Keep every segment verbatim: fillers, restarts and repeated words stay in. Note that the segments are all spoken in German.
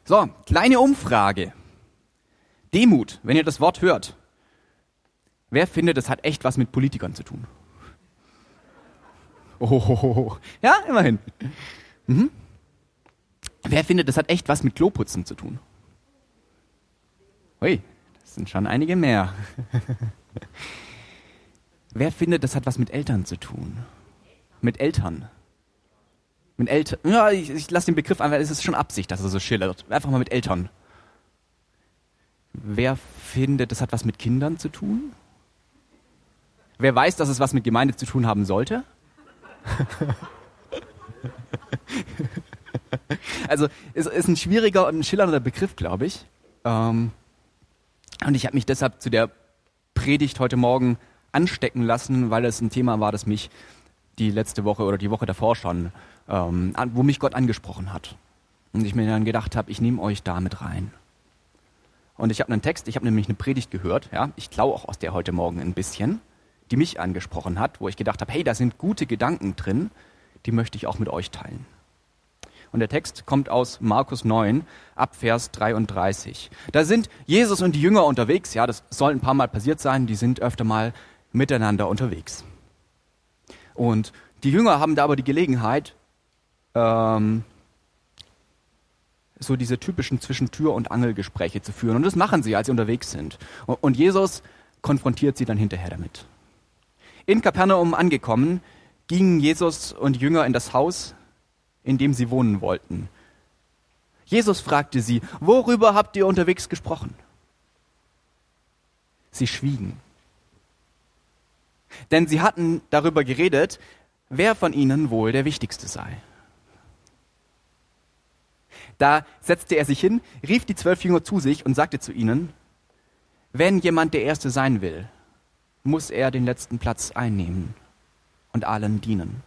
So, kleine Umfrage. Demut, wenn ihr das Wort hört. Wer findet, das hat echt was mit Politikern zu tun? Oh, ja, immerhin. Mhm. Wer findet, das hat echt was mit Kloputzen zu tun? Ui, das sind schon einige mehr. Wer findet, das hat was mit Eltern zu tun? Mit Eltern? Mit Eltern? Ja, ich, ich lasse den Begriff einfach, es ist schon Absicht, dass er so schillert. Einfach mal mit Eltern. Wer findet, das hat was mit Kindern zu tun? Wer weiß, dass es was mit Gemeinde zu tun haben sollte? Also es ist ein schwieriger und ein schillernder Begriff, glaube ich. Ähm, und ich habe mich deshalb zu der Predigt heute Morgen anstecken lassen, weil es ein Thema war, das mich die letzte Woche oder die Woche davor schon, ähm, wo mich Gott angesprochen hat. Und ich mir dann gedacht habe, ich nehme euch da mit rein. Und ich habe einen Text, ich habe nämlich eine Predigt gehört, ja, ich klaue auch aus der heute Morgen ein bisschen, die mich angesprochen hat, wo ich gedacht habe, hey, da sind gute Gedanken drin, die möchte ich auch mit euch teilen. Und der Text kommt aus Markus neun, ab Vers dreiunddreißig. Da sind Jesus und die Jünger unterwegs, ja, das soll ein paar Mal passiert sein, die sind öfter mal miteinander unterwegs. Und die Jünger haben da aber die Gelegenheit, ähm, so diese typischen Zwischentür- und Angelgespräche zu führen. Und das machen sie, als sie unterwegs sind. Und Jesus konfrontiert sie dann hinterher damit. In Kapernaum angekommen, gingen Jesus und die Jünger in das Haus, in dem sie wohnen wollten. Jesus fragte sie, worüber habt ihr unterwegs gesprochen? Sie schwiegen. Denn sie hatten darüber geredet, wer von ihnen wohl der Wichtigste sei. Da setzte er sich hin, rief die zwölf Jünger zu sich und sagte zu ihnen, wenn jemand der Erste sein will, muss er den letzten Platz einnehmen und allen dienen.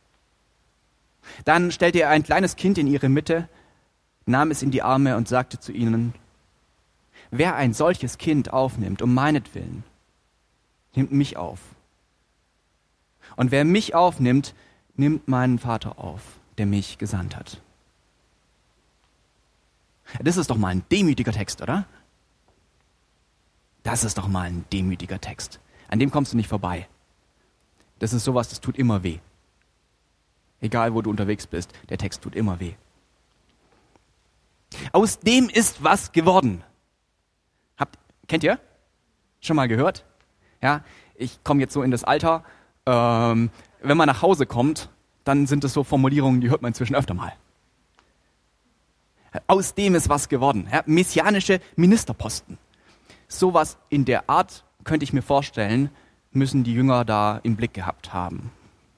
Dann stellte er ein kleines Kind in ihre Mitte, nahm es in die Arme und sagte zu ihnen, wer ein solches Kind aufnimmt, um meinetwillen, nimmt mich auf. Und wer mich aufnimmt, nimmt meinen Vater auf, der mich gesandt hat. Das ist doch mal ein demütiger Text, oder? Das ist doch mal ein demütiger Text. An dem kommst du nicht vorbei. Das ist sowas, das tut immer weh. Egal, wo du unterwegs bist, der Text tut immer weh. Aus dem ist was geworden. Habt, kennt ihr? Schon mal gehört? Ja, ich komme jetzt so in das Alter, ähm, wenn man nach Hause kommt, dann sind das so Formulierungen, die hört man inzwischen öfter mal. Aus dem ist was geworden. Ja, messianische Ministerposten. Sowas in der Art, könnte ich mir vorstellen, müssen die Jünger da im Blick gehabt haben.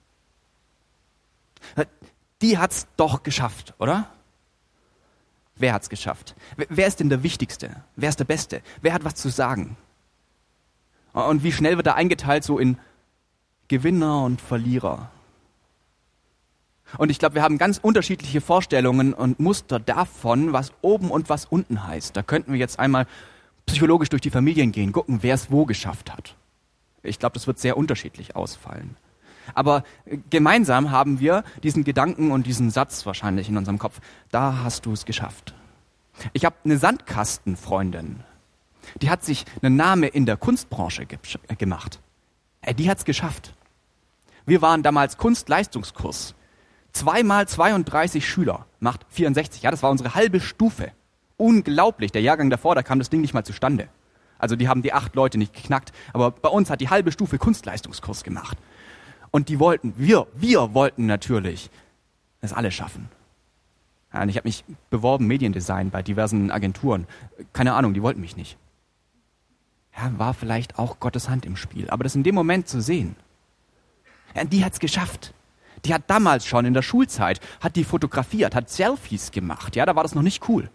Die hat's doch geschafft, oder? Wer hat's geschafft? Wer ist denn der Wichtigste? Wer ist der Beste? Wer hat was zu sagen? Und wie schnell wird da eingeteilt so in Gewinner und Verlierer? Und ich glaube, wir haben ganz unterschiedliche Vorstellungen und Muster davon, was oben und was unten heißt. Da könnten wir jetzt einmal psychologisch durch die Familien gehen, gucken, wer es wo geschafft hat. Ich glaube, das wird sehr unterschiedlich ausfallen. Aber gemeinsam haben wir diesen Gedanken und diesen Satz wahrscheinlich in unserem Kopf. Da hast du es geschafft. Ich habe eine Sandkastenfreundin, die hat sich einen Namen in der Kunstbranche ge- gemacht. Die hat es geschafft. Wir waren damals Kunstleistungskurs. Zweimal zweiunddreißig Schüler, macht vierundsechzig. Ja, das war unsere halbe Stufe. Unglaublich. Der Jahrgang davor, da kam das Ding nicht mal zustande. Also die haben die acht Leute nicht geknackt. Aber bei uns hat die halbe Stufe Kunstleistungskurs gemacht. Und die wollten, wir, wir wollten natürlich das alle schaffen. Ja, und ich habe mich beworben, Mediendesign bei diversen Agenturen. Keine Ahnung, die wollten mich nicht. Ja, war vielleicht auch Gottes Hand im Spiel. Aber das in dem Moment zu sehen, ja, die hat's geschafft. Die hat damals schon in der Schulzeit, hat die fotografiert, hat Selfies gemacht. Ja, da war das noch nicht cool.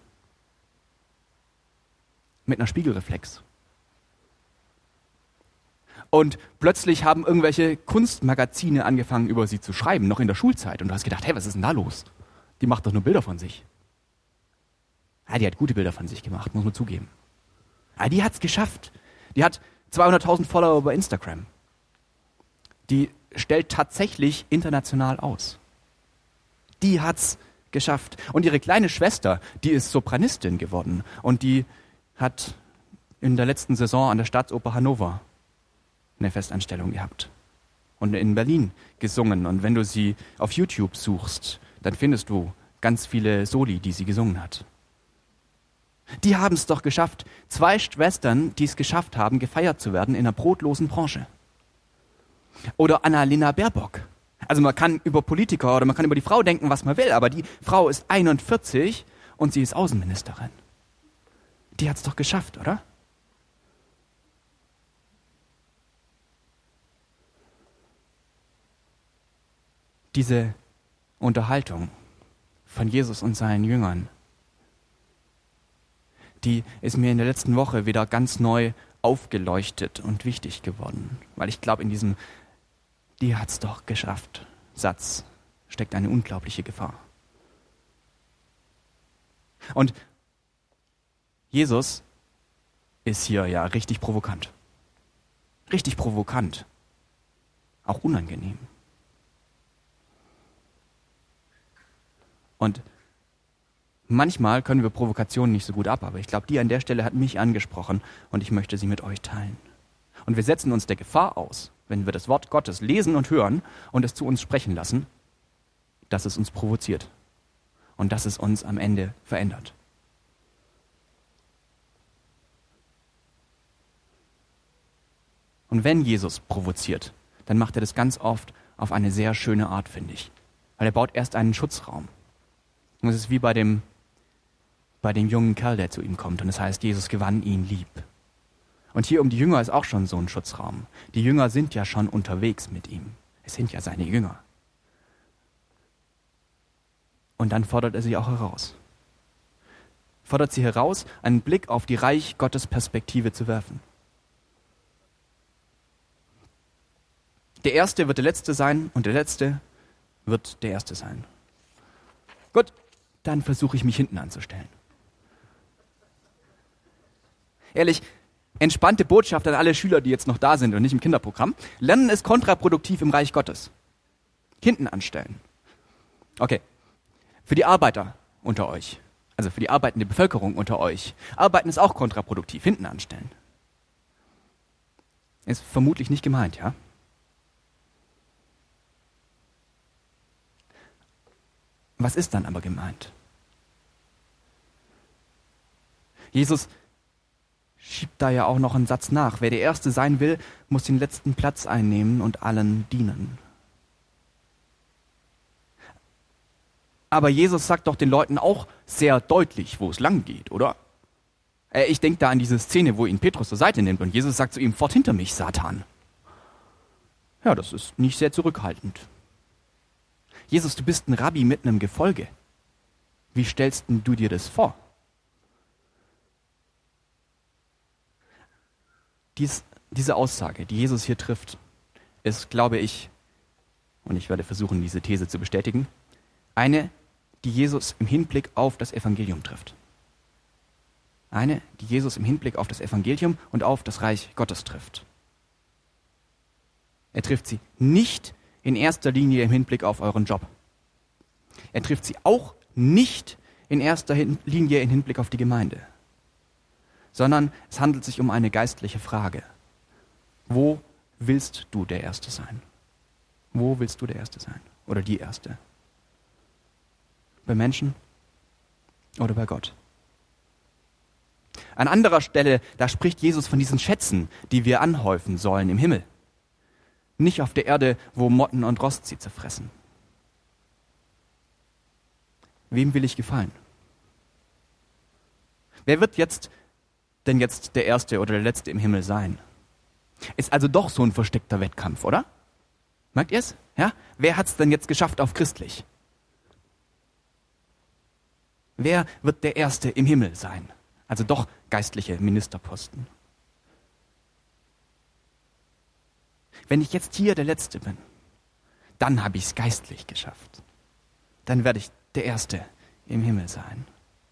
Mit einer Spiegelreflex. Und plötzlich haben irgendwelche Kunstmagazine angefangen, über sie zu schreiben, noch in der Schulzeit. Und du hast gedacht, hey, was ist denn da los? Die macht doch nur Bilder von sich. Ja, die hat gute Bilder von sich gemacht, muss man zugeben. Ja, die hat's geschafft. Die hat zweihunderttausend Follower bei Instagram. Die stellt tatsächlich international aus. Die hat's geschafft. Und ihre kleine Schwester, die ist Sopranistin geworden. Und die hat in der letzten Saison an der Staatsoper Hannover eine Festanstellung gehabt. Und in Berlin gesungen. Und wenn du sie auf YouTube suchst, dann findest du ganz viele Soli, die sie gesungen hat. Die haben es doch geschafft. Zwei Schwestern, die es geschafft haben, gefeiert zu werden in einer brotlosen Branche. Oder Annalena Baerbock. Also man kann über Politiker oder man kann über die Frau denken, was man will, aber die Frau ist einundvierzig und sie ist Außenministerin. Die hat es doch geschafft, oder? Diese Unterhaltung von Jesus und seinen Jüngern, die ist mir in der letzten Woche wieder ganz neu aufgeleuchtet und wichtig geworden. Weil ich glaube, in diesem "Die hat's doch geschafft" Satz steckt eine unglaubliche Gefahr. Und Jesus ist hier ja richtig provokant. Richtig provokant. Auch unangenehm. Und manchmal können wir Provokationen nicht so gut ab, aber ich glaube, die an der Stelle hat mich angesprochen und ich möchte sie mit euch teilen. Und wir setzen uns der Gefahr aus, wenn wir das Wort Gottes lesen und hören und es zu uns sprechen lassen, dass es uns provoziert und dass es uns am Ende verändert. Und wenn Jesus provoziert, dann macht er das ganz oft auf eine sehr schöne Art, finde ich. Weil er baut erst einen Schutzraum. Und es ist wie bei dem, bei dem jungen Kerl, der zu ihm kommt. Und es heißt, Jesus gewann ihn lieb. Und hier um die Jünger ist auch schon so ein Schutzraum. Die Jünger sind ja schon unterwegs mit ihm. Es sind ja seine Jünger. Und dann fordert er sie auch heraus. Fordert sie heraus, einen Blick auf die Reich Gottes Perspektive zu werfen. Der Erste wird der Letzte sein und der Letzte wird der Erste sein. Gut, dann versuche ich mich hinten anzustellen. Ehrlich, entspannte Botschaft an alle Schüler, die jetzt noch da sind und nicht im Kinderprogramm. Lernen ist kontraproduktiv im Reich Gottes. Hinten anstellen. Okay, für die Arbeiter unter euch, also für die arbeitende Bevölkerung unter euch, Arbeiten ist auch kontraproduktiv, hinten anstellen. Ist vermutlich nicht gemeint, ja? Was ist dann aber gemeint? Jesus schiebt da ja auch noch einen Satz nach. Wer der Erste sein will, muss den letzten Platz einnehmen und allen dienen. Aber Jesus sagt doch den Leuten auch sehr deutlich, wo es lang geht, oder? Ich denke da an diese Szene, wo ihn Petrus zur Seite nimmt und Jesus sagt zu ihm, fort hinter mich, Satan. Ja, das ist nicht sehr zurückhaltend. Jesus, du bist ein Rabbi mit einem Gefolge. Wie stellst denn du dir das vor? Dies, diese Aussage, die Jesus hier trifft, ist, glaube ich, und ich werde versuchen, diese These zu bestätigen, eine, die Jesus im Hinblick auf das Evangelium trifft. Eine, die Jesus im Hinblick auf das Evangelium und auf das Reich Gottes trifft. Er trifft sie nicht in erster Linie im Hinblick auf euren Job. Er trifft sie auch nicht in erster Linie im Hinblick auf die Gemeinde, sondern es handelt sich um eine geistliche Frage. Wo willst du der Erste sein? Wo willst du der Erste sein? Oder die Erste? Bei Menschen oder bei Gott? An anderer Stelle, da spricht Jesus von diesen Schätzen, die wir anhäufen sollen im Himmel. Nicht auf der Erde, wo Motten und Rost sie zerfressen. Wem will ich gefallen? Wer wird jetzt denn jetzt der Erste oder der Letzte im Himmel sein? Ist also doch so ein versteckter Wettkampf, oder? Merkt ihr es? Ja? Wer hat es denn jetzt geschafft auf christlich? Wer wird der Erste im Himmel sein? Also doch geistliche Ministerposten. Wenn ich jetzt hier der Letzte bin, dann habe ich es geistlich geschafft. Dann werde ich der Erste im Himmel sein.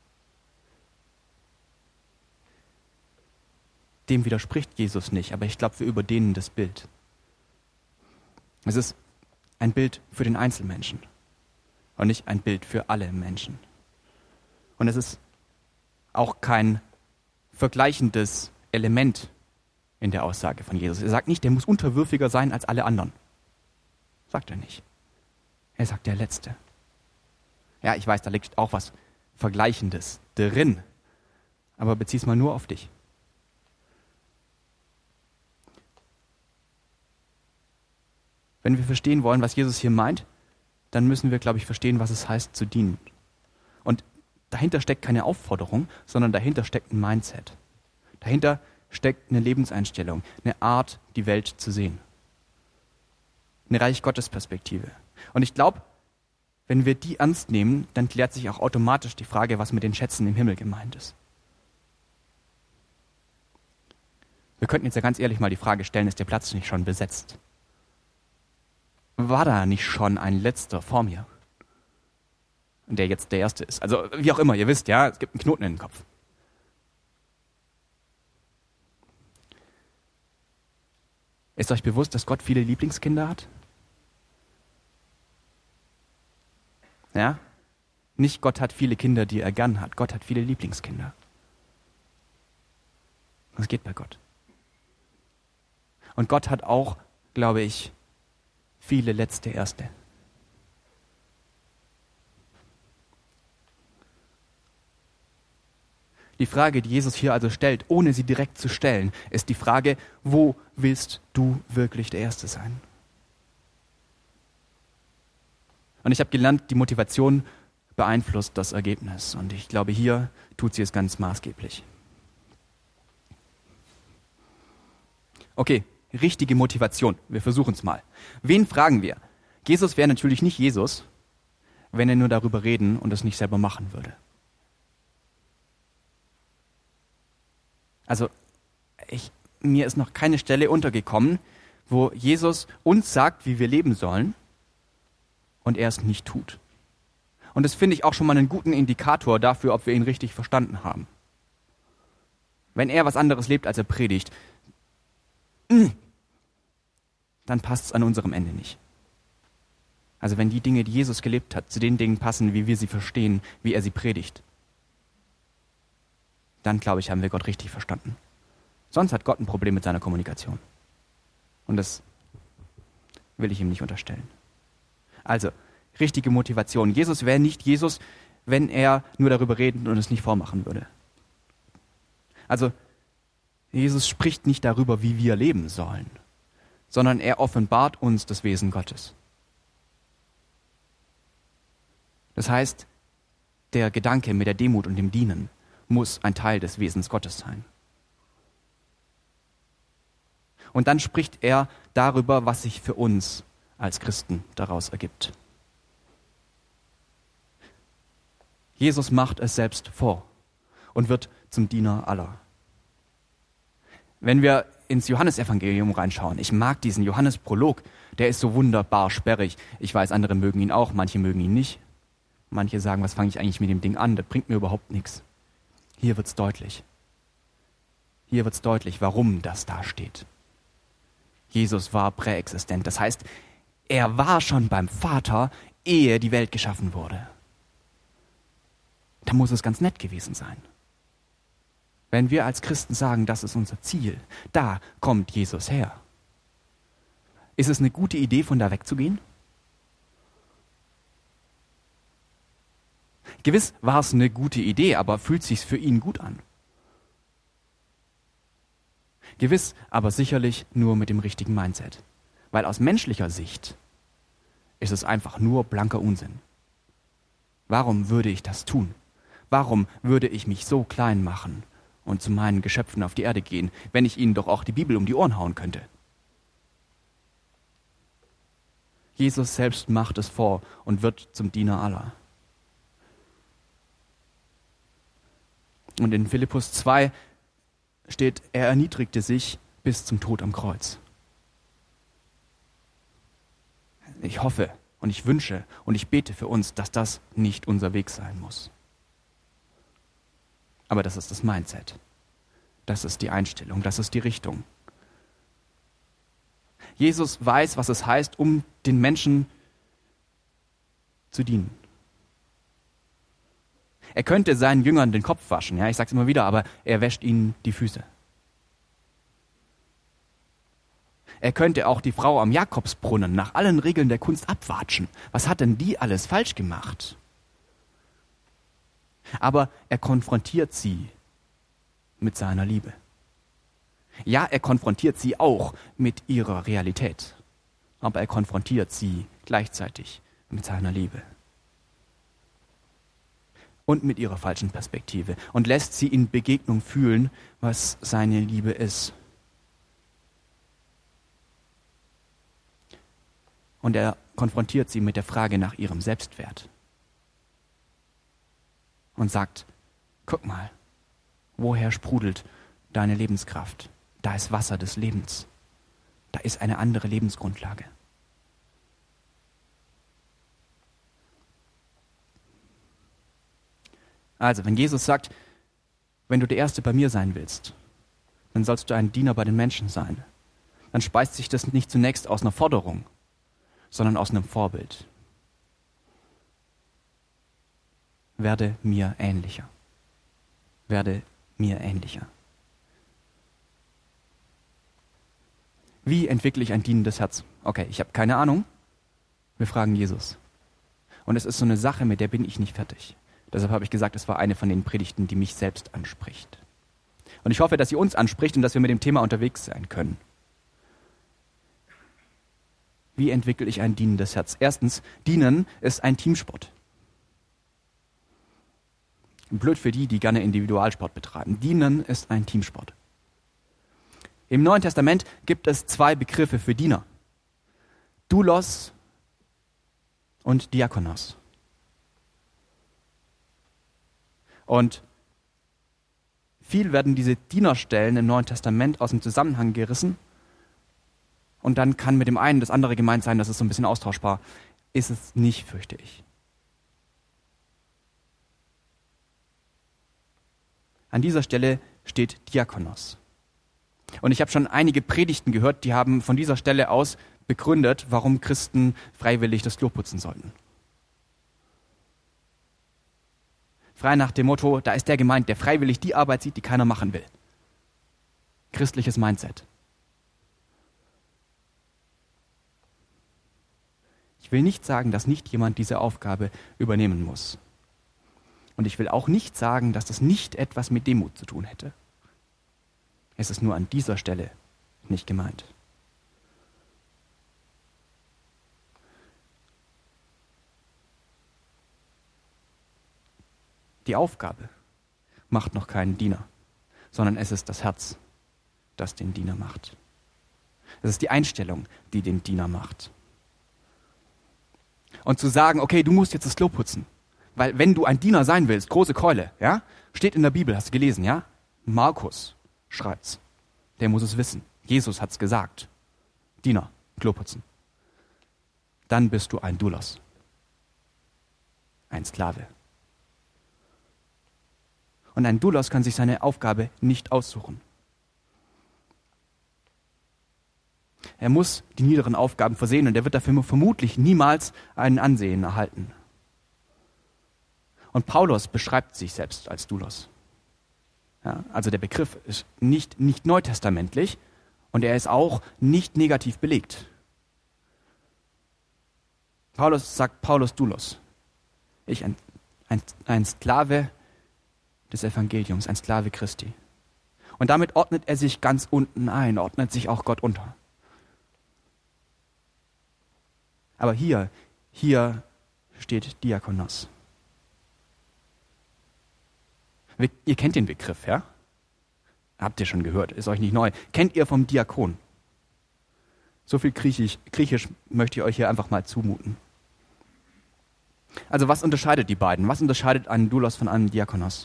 Dem widerspricht Jesus nicht, aber ich glaube, wir überdehnen das Bild. Es ist ein Bild für den Einzelmenschen. und nicht ein Bild für alle Menschen. Und es ist auch kein vergleichendes Element in der Aussage von Jesus. Er sagt nicht, der muss unterwürfiger sein als alle anderen. Sagt er nicht. Er sagt der Letzte. Ja, ich weiß, da liegt auch was Vergleichendes drin, aber bezieh's mal nur auf dich. Wenn wir verstehen wollen, was Jesus hier meint, dann müssen wir, glaube ich, verstehen, was es heißt, zu dienen. Und dahinter steckt keine Aufforderung, sondern dahinter steckt ein Mindset. Dahinter steckt eine Lebenseinstellung, eine Art, die Welt zu sehen. Eine Reich-Gottes-Perspektive. Und ich glaube, wenn wir die ernst nehmen, dann klärt sich auch automatisch die Frage, was mit den Schätzen im Himmel gemeint ist. Wir könnten jetzt ja ganz ehrlich mal die Frage stellen, ist der Platz nicht schon besetzt? War da nicht schon ein letzter vor mir? Der jetzt der Erste ist. Also wie auch immer, ihr wisst, ja, es gibt einen Knoten in den Kopf. Ist euch bewusst, dass Gott viele Lieblingskinder hat? Ja? Nicht Gott hat viele Kinder, die er gern hat. Gott hat viele Lieblingskinder. Das geht bei Gott. Und Gott hat auch, glaube ich, viele letzte Erste. Die Frage, die Jesus hier also stellt, ohne sie direkt zu stellen, ist die Frage, wo willst du wirklich der Erste sein? Und ich habe gelernt, die Motivation beeinflusst das Ergebnis. Und ich glaube, hier tut sie es ganz maßgeblich. Okay, richtige Motivation. Wir versuchen es mal. Wen fragen wir? Jesus wäre natürlich nicht Jesus, wenn er nur darüber reden und es nicht selber machen würde. Also ich, mir ist noch keine Stelle untergekommen, wo Jesus uns sagt, wie wir leben sollen und er es nicht tut. Und das finde ich auch schon mal einen guten Indikator dafür, ob wir ihn richtig verstanden haben. Wenn er was anderes lebt, als er predigt, dann passt es an unserem Ende nicht. Also wenn die Dinge, die Jesus gelebt hat, zu den Dingen passen, wie wir sie verstehen, wie er sie predigt, dann, glaube ich, haben wir Gott richtig verstanden. Sonst hat Gott ein Problem mit seiner Kommunikation. Und das will ich ihm nicht unterstellen. Also, richtige Motivation. Jesus wäre nicht Jesus, wenn er nur darüber reden und es nicht vormachen würde. Also, Jesus spricht nicht darüber, wie wir leben sollen, sondern er offenbart uns das Wesen Gottes. Das heißt, der Gedanke mit der Demut und dem Dienen muss ein Teil des Wesens Gottes sein. Und dann spricht er darüber, was sich für uns als Christen daraus ergibt. Jesus macht es selbst vor und wird zum Diener aller. Wenn wir ins Johannesevangelium reinschauen, ich mag diesen Johannes-Prolog, der ist so wunderbar sperrig. Ich weiß, andere mögen ihn auch, manche mögen ihn nicht. Manche sagen, was fange ich eigentlich mit dem Ding an, das bringt mir überhaupt nichts. Hier wird's deutlich. Hier wird's deutlich, warum das da steht. Jesus war präexistent. Das heißt, er war schon beim Vater, ehe die Welt geschaffen wurde. Da muss es ganz nett gewesen sein. Wenn wir als Christen sagen, das ist unser Ziel, da kommt Jesus her. Ist es eine gute Idee, von da wegzugehen? Gewiss war es eine gute Idee, aber fühlt sich's für ihn gut an? Gewiss, aber sicherlich nur mit dem richtigen Mindset. Weil aus menschlicher Sicht ist es einfach nur blanker Unsinn. Warum würde ich das tun? Warum würde ich mich so klein machen und zu meinen Geschöpfen auf die Erde gehen, wenn ich ihnen doch auch die Bibel um die Ohren hauen könnte? Jesus selbst macht es vor und wird zum Diener aller. Und in Philippus zwei steht, er erniedrigte sich bis zum Tod am Kreuz. Ich hoffe und ich wünsche und ich bete für uns, dass das nicht unser Weg sein muss. Aber das ist das Mindset. Das ist die Einstellung, das ist die Richtung. Jesus weiß, was es heißt, um den Menschen zu dienen. Er könnte seinen Jüngern den Kopf waschen, ja, ich sag's immer wieder, aber er wäscht ihnen die Füße. Er könnte auch die Frau am Jakobsbrunnen nach allen Regeln der Kunst abwatschen. Was hat denn die alles falsch gemacht? Aber er konfrontiert sie mit seiner Liebe. Ja, er konfrontiert sie auch mit ihrer Realität. Aber er konfrontiert sie gleichzeitig mit seiner Liebe. Und mit ihrer falschen Perspektive. Und lässt sie in Begegnung fühlen, was seine Liebe ist. Und er konfrontiert sie mit der Frage nach ihrem Selbstwert. Und sagt, guck mal, woher sprudelt deine Lebenskraft? Da ist Wasser des Lebens. Da ist eine andere Lebensgrundlage. Also, wenn Jesus sagt, wenn du der Erste bei mir sein willst, dann sollst du ein Diener bei den Menschen sein, dann speist sich das nicht zunächst aus einer Forderung, sondern aus einem Vorbild. Werde mir ähnlicher. Werde mir ähnlicher. Wie entwickle ich ein dienendes Herz? Okay, ich habe keine Ahnung. Wir fragen Jesus. Und es ist so eine Sache, mit der bin ich nicht fertig. Deshalb habe ich gesagt, es war eine von den Predigten, die mich selbst anspricht. Und ich hoffe, dass sie uns anspricht und dass wir mit dem Thema unterwegs sein können. Wie entwickle ich ein dienendes Herz? Erstens, dienen ist ein Teamsport. Blöd für die, die gerne Individualsport betreiben. Dienen ist ein Teamsport. Im Neuen Testament gibt es zwei Begriffe für Diener. Doulos und Diakonos. Und viel werden diese Dienerstellen im Neuen Testament aus dem Zusammenhang gerissen. Und dann kann mit dem einen das andere gemeint sein, das ist so ein bisschen austauschbar. Ist es nicht, fürchte ich. An dieser Stelle steht Diakonos. Und ich habe schon einige Predigten gehört, die haben von dieser Stelle aus begründet, warum Christen freiwillig das Klo putzen sollten. Frei nach dem Motto, da ist der gemeint, der freiwillig die Arbeit sieht, die keiner machen will. Christliches Mindset. Ich will nicht sagen, dass nicht jemand diese Aufgabe übernehmen muss. Und ich will auch nicht sagen, dass das nicht etwas mit Demut zu tun hätte. Es ist nur an dieser Stelle nicht gemeint. Die Aufgabe macht noch keinen Diener, sondern es ist das Herz, das den Diener macht. Es ist die Einstellung, die den Diener macht. Und zu sagen, okay, du musst jetzt das Klo putzen, weil wenn du ein Diener sein willst, große Keule, ja, steht in der Bibel, hast du gelesen, ja? Markus schreibt's. Der muss es wissen. Jesus hat's gesagt. Diener, Klo putzen. Dann bist du ein Doulos. Ein Sklave. Und ein Doulos kann sich seine Aufgabe nicht aussuchen. Er muss die niederen Aufgaben versehen und er wird dafür vermutlich niemals ein Ansehen erhalten. Und Paulus beschreibt sich selbst als Doulos. Ja, also der Begriff ist nicht, nicht neutestamentlich und er ist auch nicht negativ belegt. Paulus sagt Paulus Doulos. Ich, ein, ein, ein Sklave des Evangeliums, ein Sklave Christi. Und damit ordnet er sich ganz unten ein, ordnet sich auch Gott unter. Aber hier, hier steht Diakonos. Ihr kennt den Begriff, ja? Habt ihr schon gehört, ist euch nicht neu. Kennt ihr vom Diakon? So viel Griechisch, Griechisch möchte ich euch hier einfach mal zumuten. Also was unterscheidet die beiden? Was unterscheidet einen Doulos von einem Diakonos?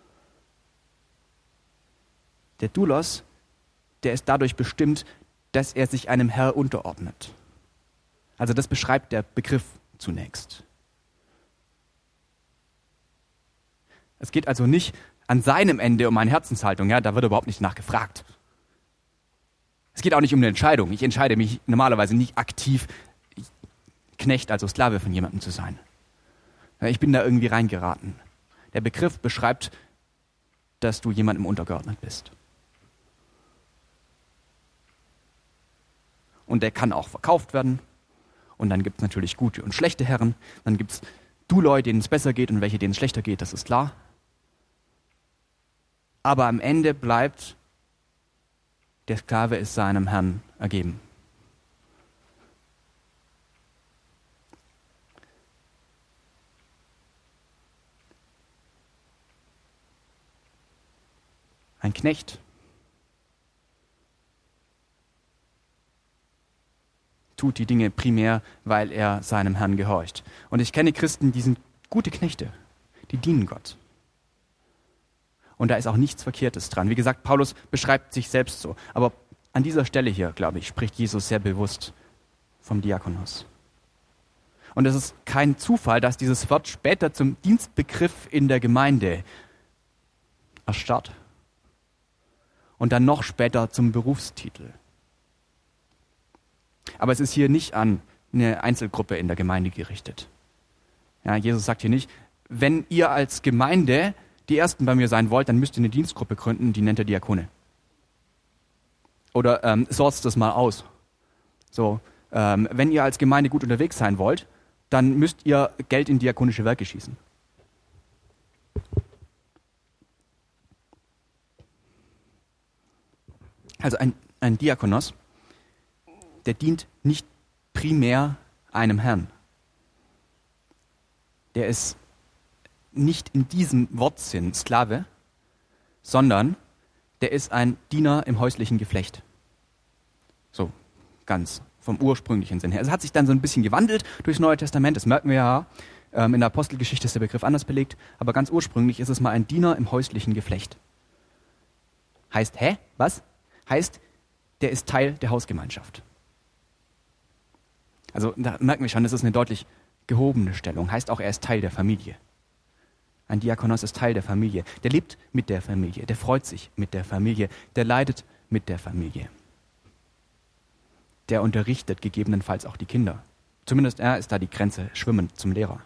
Der Doulos, der ist dadurch bestimmt, dass er sich einem Herr unterordnet. Also das beschreibt der Begriff zunächst. Es geht also nicht an seinem Ende um eine Herzenshaltung, ja, da wird überhaupt nicht nachgefragt. Es geht auch nicht um eine Entscheidung. Ich entscheide mich normalerweise nicht aktiv, Knecht, also Sklave von jemandem zu sein. Ich bin da irgendwie reingeraten. Der Begriff beschreibt, dass du jemandem untergeordnet bist. Und der kann auch verkauft werden. Und dann gibt es natürlich gute und schlechte Herren. Dann gibt es du Leute, denen es besser geht und welche, denen es schlechter geht, das ist klar. Aber am Ende bleibt, der Sklave ist seinem Herrn ergeben. Ein Knecht tut die Dinge primär, weil er seinem Herrn gehorcht. Und ich kenne Christen, die sind gute Knechte, die dienen Gott. Und da ist auch nichts Verkehrtes dran. Wie gesagt, Paulus beschreibt sich selbst so. Aber an dieser Stelle hier, glaube ich, spricht Jesus sehr bewusst vom Diakonos. Und es ist kein Zufall, dass dieses Wort später zum Dienstbegriff in der Gemeinde erstarrt. Und dann noch später zum Berufstitel. Aber es ist hier nicht an eine Einzelgruppe in der Gemeinde gerichtet. Ja, Jesus sagt hier nicht, wenn ihr als Gemeinde die Ersten bei mir sein wollt, dann müsst ihr eine Dienstgruppe gründen, die nennt ihr Diakone. Oder ähm, sorgt das mal aus. So, ähm, wenn ihr als Gemeinde gut unterwegs sein wollt, dann müsst ihr Geld in diakonische Werke schießen. Also ein, ein Diakonos, der dient nicht primär einem Herrn. Der ist nicht in diesem Wortsinn Sklave, sondern der ist ein Diener im häuslichen Geflecht. So, ganz vom ursprünglichen Sinn her. Es hat sich dann so ein bisschen gewandelt durchs Neue Testament, das merken wir ja. Ähm, in der Apostelgeschichte ist der Begriff anders belegt, aber ganz ursprünglich ist es mal ein Diener im häuslichen Geflecht. Heißt, hä? Was? Heißt, der ist Teil der Hausgemeinschaft. Also da merken wir schon, das ist eine deutlich gehobene Stellung. Heißt auch, er ist Teil der Familie. Ein Diakonos ist Teil der Familie. Der lebt mit der Familie, der freut sich mit der Familie, der leidet mit der Familie. Der unterrichtet gegebenenfalls auch die Kinder. Zumindest er ist da die Grenze schwimmend zum Lehrer.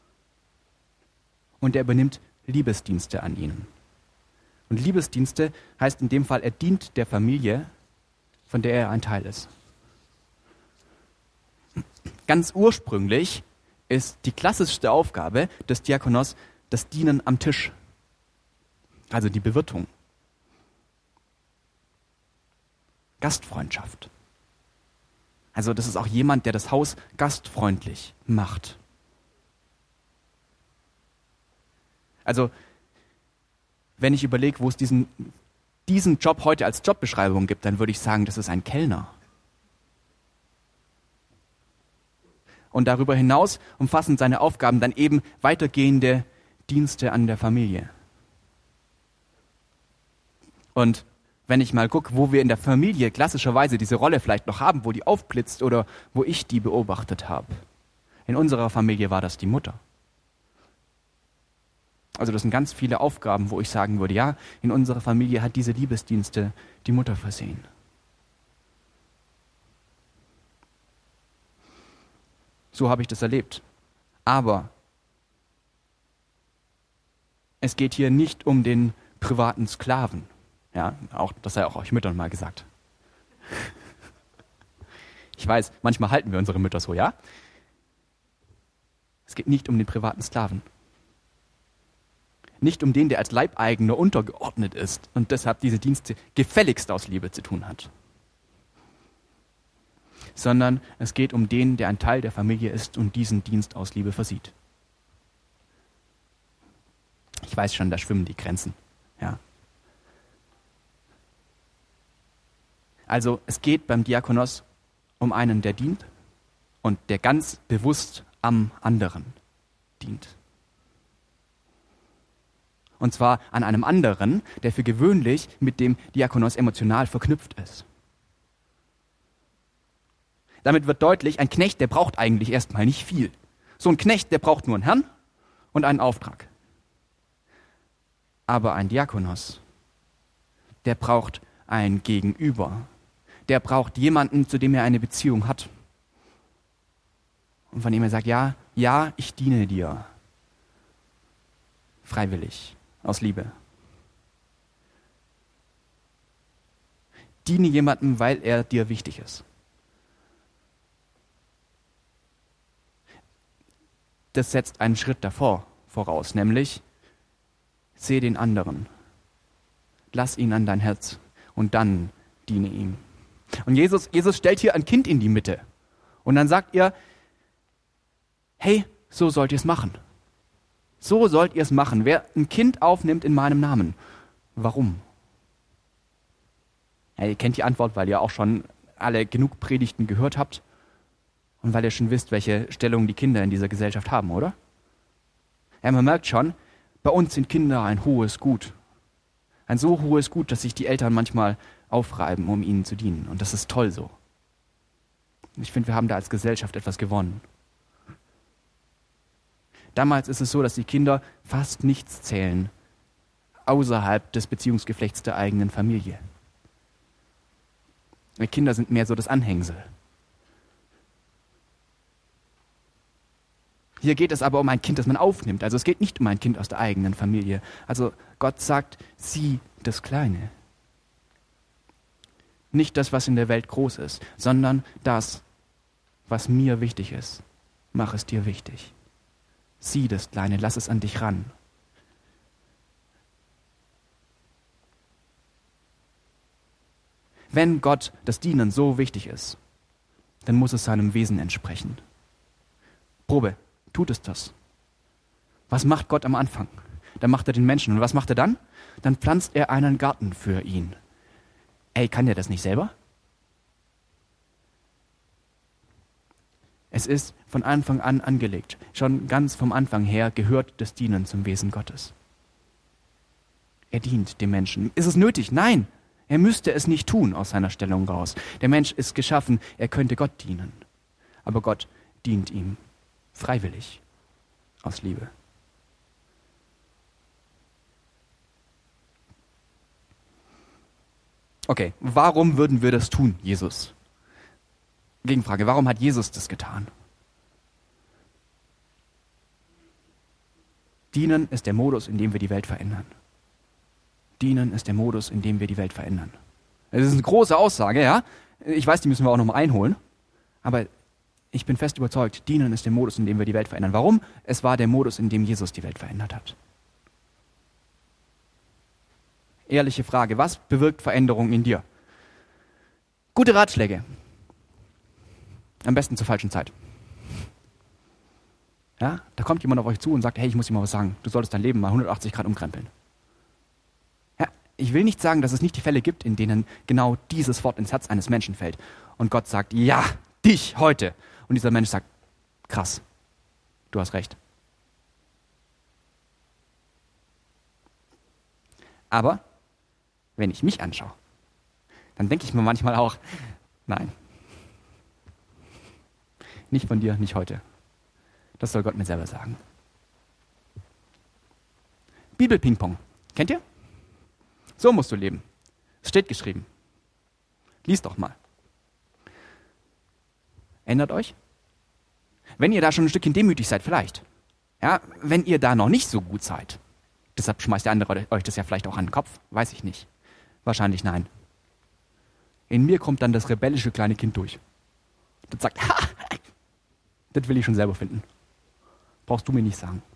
Und er übernimmt Liebesdienste an ihnen. Und Liebesdienste heißt in dem Fall, er dient der Familie, von der er ein Teil ist. Ganz ursprünglich ist die klassischste Aufgabe des Diakonos das Dienen am Tisch, also die Bewirtung. Gastfreundschaft. Also das ist auch jemand, der das Haus gastfreundlich macht. Also wenn ich überlege, wo es diesen, diesen Job heute als Jobbeschreibung gibt, dann würde ich sagen, das ist ein Kellner. Und darüber hinaus umfassen seine Aufgaben dann eben weitergehende Dienste an der Familie. Und wenn ich mal gucke, wo wir in der Familie klassischerweise diese Rolle vielleicht noch haben, wo die aufblitzt oder wo ich die beobachtet habe. In unserer Familie war das die Mutter. Also das sind ganz viele Aufgaben, wo ich sagen würde, ja, in unserer Familie hat diese Liebesdienste die Mutter versehen. So habe ich das erlebt. Aber es geht hier nicht um den privaten Sklaven. Ja, auch, das sei auch euch Müttern mal gesagt. Ich weiß, manchmal halten wir unsere Mütter so, ja? Es geht nicht um den privaten Sklaven. Nicht um den, der als Leibeigener untergeordnet ist und deshalb diese Dienste gefälligst aus Liebe zu tun hat. Sondern es geht um den, der ein Teil der Familie ist und diesen Dienst aus Liebe versieht. Ich weiß schon, da schwimmen die Grenzen. Ja. Also es geht beim Diakonos um einen, der dient und der ganz bewusst am anderen dient. Und zwar an einem anderen, der für gewöhnlich mit dem Diakonos emotional verknüpft ist. Damit wird deutlich, ein Knecht, der braucht eigentlich erstmal nicht viel. So ein Knecht, der braucht nur einen Herrn und einen Auftrag. Aber ein Diakonos, der braucht ein Gegenüber. Der braucht jemanden, zu dem er eine Beziehung hat. Und von dem er sagt, ja, ja, ich diene dir. freiwillig, aus Liebe. Diene jemandem, weil er dir wichtig ist. Das setzt einen Schritt davor voraus, nämlich sehe den anderen. Lass ihn an dein Herz und dann diene ihm. Und Jesus, Jesus stellt hier ein Kind in die Mitte. Und dann sagt ihr, hey, so sollt ihr es machen. So sollt ihr es machen. Wer ein Kind aufnimmt in meinem Namen. Warum? Ja, ihr kennt die Antwort, weil ihr auch schon alle genug Predigten gehört habt und weil ihr schon wisst, welche Stellung die Kinder in dieser Gesellschaft haben, oder? Ja, man merkt schon, bei uns sind Kinder ein hohes Gut. Ein so hohes Gut, dass sich die Eltern manchmal aufreiben, um ihnen zu dienen. Und das ist toll so. Ich finde, wir haben da als Gesellschaft etwas gewonnen. Damals ist es so, dass die Kinder fast nichts zählen, außerhalb des Beziehungsgeflechts der eigenen Familie. Die Kinder sind mehr so das Anhängsel. Hier geht es aber um ein Kind, das man aufnimmt. Also es geht nicht um ein Kind aus der eigenen Familie. Also Gott sagt, sieh das Kleine. Nicht das, was in der Welt groß ist, sondern das, was mir wichtig ist. Mach es dir wichtig. Sieh das Kleine, lass es an dich ran. Wenn Gott das Dienen so wichtig ist, dann muss es seinem Wesen entsprechen. Probe, tut es das? Was macht Gott am Anfang? Dann macht er den Menschen. Und was macht er dann? Dann pflanzt er einen Garten für ihn. Ey, kann der das nicht selber? Es ist von Anfang an angelegt. Schon ganz vom Anfang her gehört das Dienen zum Wesen Gottes. Er dient dem Menschen. Ist es nötig? Nein. Er müsste es nicht tun aus seiner Stellung raus. Der Mensch ist geschaffen, er könnte Gott dienen. Aber Gott dient ihm freiwillig, aus Liebe. Okay, warum würden wir das tun, Jesus? Gegenfrage, warum hat Jesus das getan? Dienen ist der Modus, in dem wir die Welt verändern. Dienen ist der Modus, in dem wir die Welt verändern. Das ist eine große Aussage, ja. Ich weiß, die müssen wir auch nochmal einholen. Aber ich bin fest überzeugt, Dienen ist der Modus, in dem wir die Welt verändern. Warum? Es war der Modus, in dem Jesus die Welt verändert hat. Ehrliche Frage, was bewirkt Veränderung in dir? Gute Ratschläge. Am besten zur falschen Zeit. Ja, da kommt jemand auf euch zu und sagt, hey, ich muss dir mal was sagen. Du solltest dein Leben mal hundertachtzig Grad umkrempeln. Ich will nicht sagen, dass es nicht die Fälle gibt, in denen genau dieses Wort ins Herz eines Menschen fällt. Und Gott sagt, ja, dich heute. Und dieser Mensch sagt, krass, du hast recht. Aber wenn ich mich anschaue, dann denke ich mir manchmal auch, nein, nicht von dir, nicht heute. Das soll Gott mir selber sagen. Bibel-Ping-Pong, kennt ihr? So musst du leben. Es steht geschrieben. Lies doch mal. Ändert euch? Wenn ihr da schon ein Stückchen demütig seid, vielleicht. Ja, wenn ihr da noch nicht so gut seid. Deshalb schmeißt der andere euch das ja vielleicht auch an den Kopf. Weiß ich nicht. Wahrscheinlich nein. In mir kommt dann das rebellische kleine Kind durch. Das sagt, ha, das will ich schon selber finden. Brauchst du mir nicht sagen.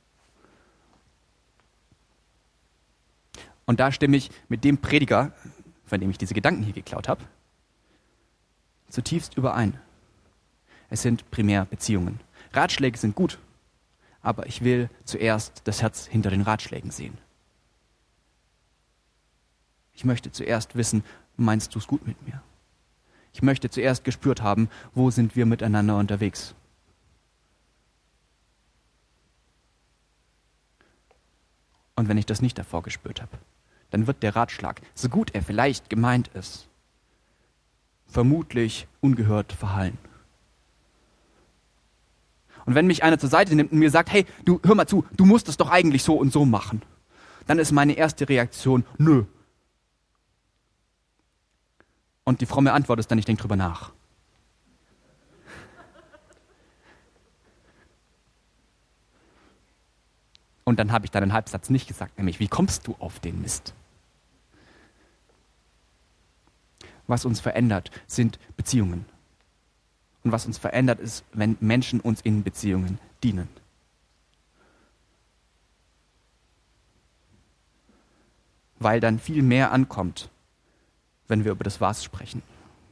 Und da stimme ich mit dem Prediger, von dem ich diese Gedanken hier geklaut habe, zutiefst überein. Es sind primär Beziehungen. Ratschläge sind gut, aber ich will zuerst das Herz hinter den Ratschlägen sehen. Ich möchte zuerst wissen, meinst du es gut mit mir? Ich möchte zuerst gespürt haben, wo sind wir miteinander unterwegs? Und wenn ich das nicht davor gespürt habe, dann wird der Ratschlag, so gut er vielleicht gemeint ist, vermutlich ungehört verhallen. Und wenn mich einer zur Seite nimmt und mir sagt, hey, du, hör mal zu, du musst es doch eigentlich so und so machen, dann ist meine erste Reaktion, nö. Und die fromme Antwort ist dann, ich denke drüber nach. Und dann habe ich dann einen Halbsatz nicht gesagt, nämlich, wie kommst du auf den Mist? Was uns verändert, sind Beziehungen. Und was uns verändert, ist, wenn Menschen uns in Beziehungen dienen. Weil dann viel mehr ankommt, wenn wir über das Was sprechen.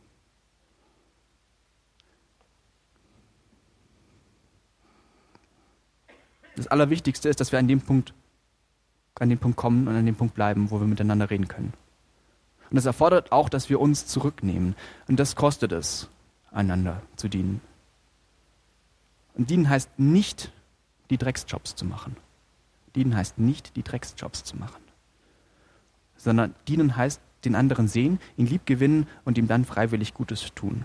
Das Allerwichtigste ist, dass wir an dem Punkt, an dem Punkt kommen und an dem Punkt bleiben, wo wir miteinander reden können. Und das erfordert auch, dass wir uns zurücknehmen. Und das kostet es, einander zu dienen. Und dienen heißt nicht, die Drecksjobs zu machen. Dienen heißt nicht, die Drecksjobs zu machen. Sondern dienen heißt, den anderen sehen, ihn lieb gewinnen und ihm dann freiwillig Gutes tun.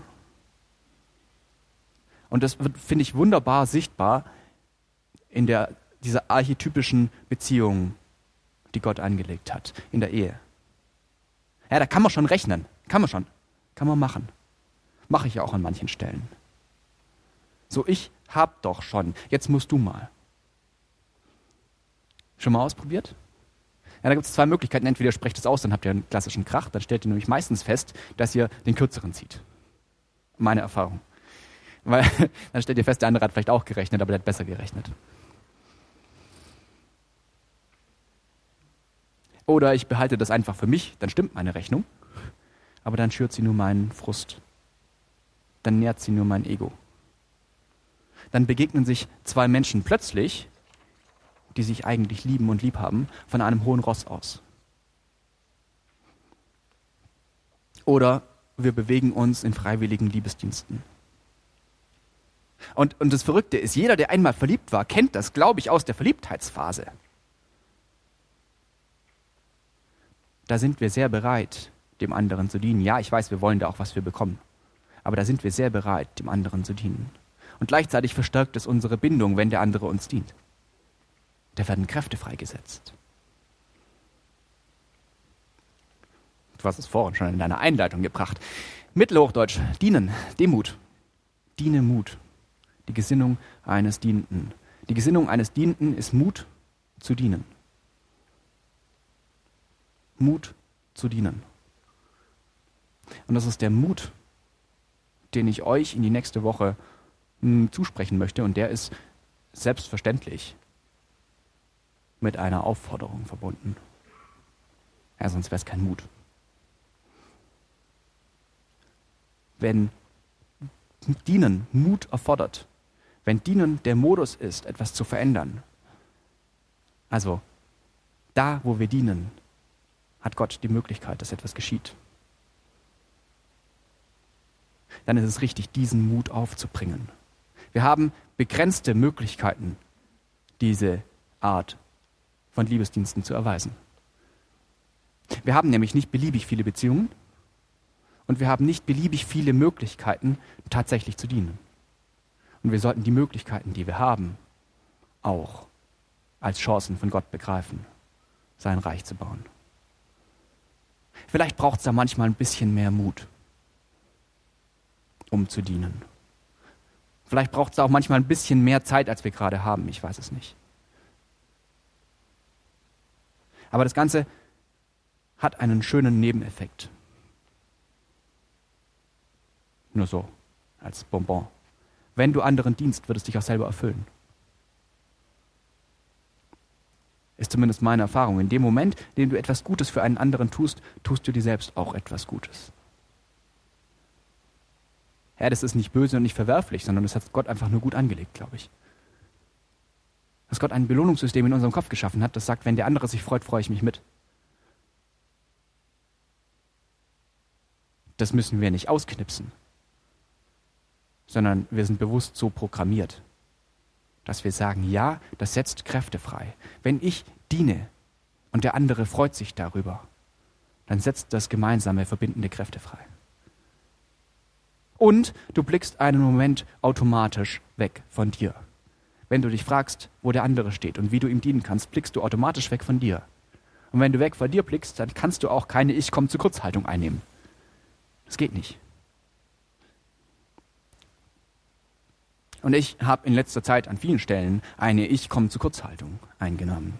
Und das wird, finde ich, wunderbar sichtbar in der, dieser archetypischen Beziehung, die Gott angelegt hat, in der Ehe. Ja, da kann man schon rechnen. Kann man schon. Kann man machen. Mache ich ja auch an manchen Stellen. So, ich hab doch schon. Jetzt musst du mal. Schon mal ausprobiert? Ja, da gibt es zwei Möglichkeiten. Entweder ihr sprecht es aus, dann habt ihr einen klassischen Krach. Dann stellt ihr nämlich meistens fest, dass ihr den Kürzeren zieht. Meine Erfahrung. Weil dann stellt ihr fest, der andere hat vielleicht auch gerechnet, aber der hat besser gerechnet. Oder ich behalte das einfach für mich, dann stimmt meine Rechnung, aber dann schürt sie nur meinen Frust. Dann nährt sie nur mein Ego. Dann begegnen sich zwei Menschen plötzlich, die sich eigentlich lieben und lieb haben, von einem hohen Ross aus. Oder wir bewegen uns in freiwilligen Liebesdiensten. Und, und das Verrückte ist, jeder, der einmal verliebt war, kennt das, glaube ich, aus der Verliebtheitsphase. Da sind wir sehr bereit, dem anderen zu dienen. Ja, ich weiß, wir wollen da auch was für bekommen. Aber da sind wir sehr bereit, dem anderen zu dienen. Und gleichzeitig verstärkt es unsere Bindung, wenn der andere uns dient. Da werden Kräfte freigesetzt. Du hast es vorhin schon in deiner Einleitung gebracht. Mittelhochdeutsch, dienen, Demut. Diene Mut. Die Gesinnung eines Dienenden. Die Gesinnung eines Dienenden ist Mut zu dienen. Mut zu dienen. Und das ist der Mut, den ich euch in die nächste Woche mh, zusprechen möchte. Und der ist selbstverständlich mit einer Aufforderung verbunden. Ja, sonst wäre es kein Mut. Wenn Dienen Mut erfordert, wenn Dienen der Modus ist, etwas zu verändern, also da, wo wir dienen, hat Gott die Möglichkeit, dass etwas geschieht. Dann ist es richtig, diesen Mut aufzubringen. Wir haben begrenzte Möglichkeiten, diese Art von Liebesdiensten zu erweisen. Wir haben nämlich nicht beliebig viele Beziehungen und wir haben nicht beliebig viele Möglichkeiten, tatsächlich zu dienen. Und wir sollten die Möglichkeiten, die wir haben, auch als Chancen von Gott begreifen, sein Reich zu bauen. Vielleicht braucht es da manchmal ein bisschen mehr Mut, um zu dienen. Vielleicht braucht es auch manchmal ein bisschen mehr Zeit, als wir gerade haben. Ich weiß es nicht. Aber das Ganze hat einen schönen Nebeneffekt. Nur so, als Bonbon. Wenn du anderen dienst, wird es dich auch selber erfüllen. Ist zumindest meine Erfahrung. In dem Moment, in dem du etwas Gutes für einen anderen tust, tust du dir selbst auch etwas Gutes. Ja, das ist nicht böse und nicht verwerflich, sondern das hat Gott einfach nur gut angelegt, glaube ich. Dass Gott ein Belohnungssystem in unserem Kopf geschaffen hat, das sagt, wenn der andere sich freut, freue ich mich mit. Das müssen wir nicht ausknipsen, sondern wir sind bewusst so programmiert, dass wir sagen, ja, das setzt Kräfte frei. Wenn ich diene und der andere freut sich darüber, dann setzt das gemeinsame verbindende Kräfte frei. Und du blickst einen Moment automatisch weg von dir. Wenn du dich fragst, wo der andere steht und wie du ihm dienen kannst, blickst du automatisch weg von dir. Und wenn du weg von dir blickst, dann kannst du auch keine Ich-komm-zu-kurz-Haltung einnehmen. Das geht nicht. Und ich habe in letzter Zeit an vielen Stellen eine Ich-komme-zu-kurz-Haltung eingenommen.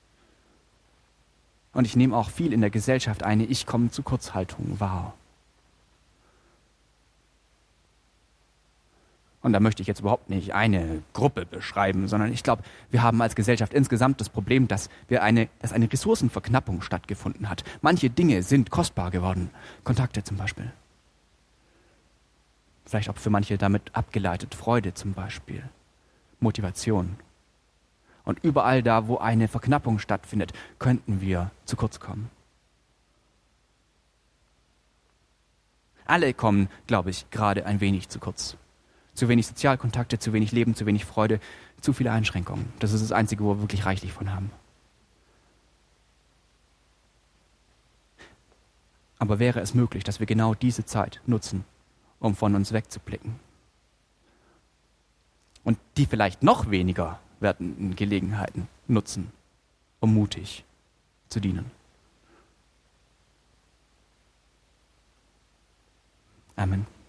Und ich nehme auch viel in der Gesellschaft eine Ich-komme-zu-kurz-Haltung wahr. Und da möchte ich jetzt überhaupt nicht eine Gruppe beschreiben, sondern ich glaube, wir haben als Gesellschaft insgesamt das Problem, dass wir eine, dass eine Ressourcenverknappung stattgefunden hat. Manche Dinge sind kostbar geworden. Kontakte zum Beispiel. Vielleicht auch für manche damit abgeleitet Freude zum Beispiel. Motivation. Und überall da, wo eine Verknappung stattfindet, könnten wir zu kurz kommen. Alle kommen, glaube ich, gerade ein wenig zu kurz. Zu wenig Sozialkontakte, zu wenig Leben, zu wenig Freude, zu viele Einschränkungen. Das ist das Einzige, wo wir wirklich reichlich von haben. Aber wäre es möglich, dass wir genau diese Zeit nutzen, um von uns wegzublicken? Und die vielleicht noch weniger werdenden Gelegenheiten nutzen, um mutig zu dienen. Amen.